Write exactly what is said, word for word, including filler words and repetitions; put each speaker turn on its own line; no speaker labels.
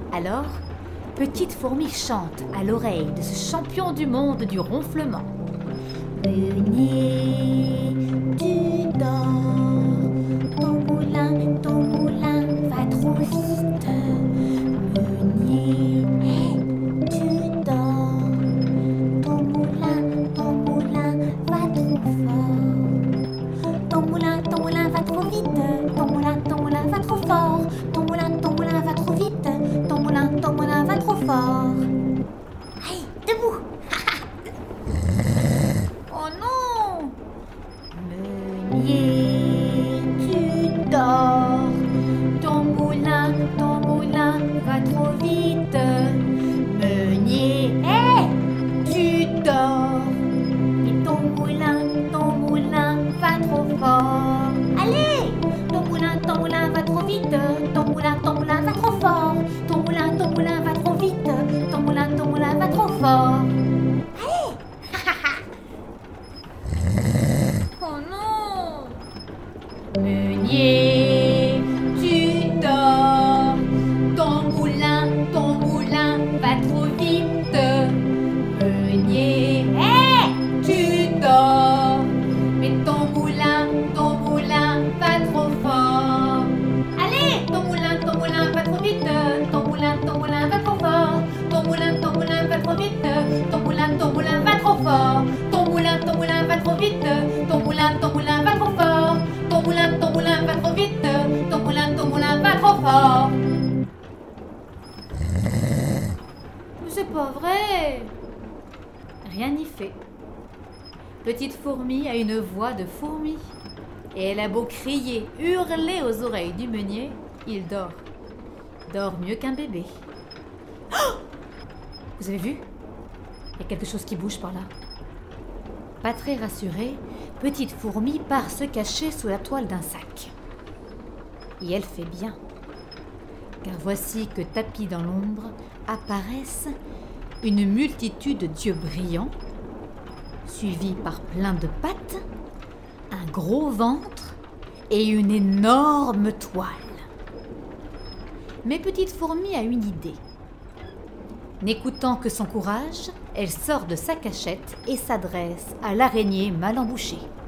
Alors, Petite Fourmi chante à l'oreille de ce champion du monde du ronflement. Meunier, tu dors, ton moulin, ton moulin va trop vite. Meunier, tu dors, ton moulin, ton moulin va trop fort. Ton moulin, ton moulin va trop vite. Ton moulin, ton moulin va trop fort. Ton moulin, ton moulin va trop vite. Ton moulin, ton moulin va trop fort. Allez, debout. Oh non! Meunier, tu dors. Ton moulin, ton moulin va trop vite. Meunier, hé, tu dors. Et ton moulin, ton moulin va trop fort. Allez! Ton moulin, ton moulin va trop vite. Ton moulin, ton moulin va trop fort. Ton moulin, ton moulin va trop vite. Ton moulin, ton moulin va trop fort. Allez! Oh non! Meunier, tu dors. Ton moulin, ton moulin va trop vite. Meunier, hé, tu dors. Mais ton moulin, ton moulin va trop fort. Allez, ton moulin, ton moulin va trop vite. Ton moulin, ton moulin va trop fort. Ton moulin, ton moulin va trop vite. Ton moulin, ton moulin va trop fort. Ton moulin, ton moulin va trop vite. Ton moulin, ton moulin va trop fort. Ton moulin, ton moulin va trop vite. Ton moulin, ton moulin va trop fort. Mais c'est pas vrai. Rien n'y fait. Petite Fourmi a une voix de fourmi. Et elle a beau crier, hurler aux oreilles du meunier, il dort. Dort mieux qu'un bébé. Oh! Vous avez vu? Il y a quelque chose qui bouge par là. Pas très rassurée, Petite Fourmi part se cacher sous la toile d'un sac. Et elle fait bien. Car voici que tapis dans l'ombre apparaissent une multitude d'yeux brillants, suivis par plein de pattes, un gros ventre et une énorme toile. Mais Petite Fourmi a une idée. N'écoutant que son courage, elle sort de sa cachette et s'adresse à l'araignée mal embouchée.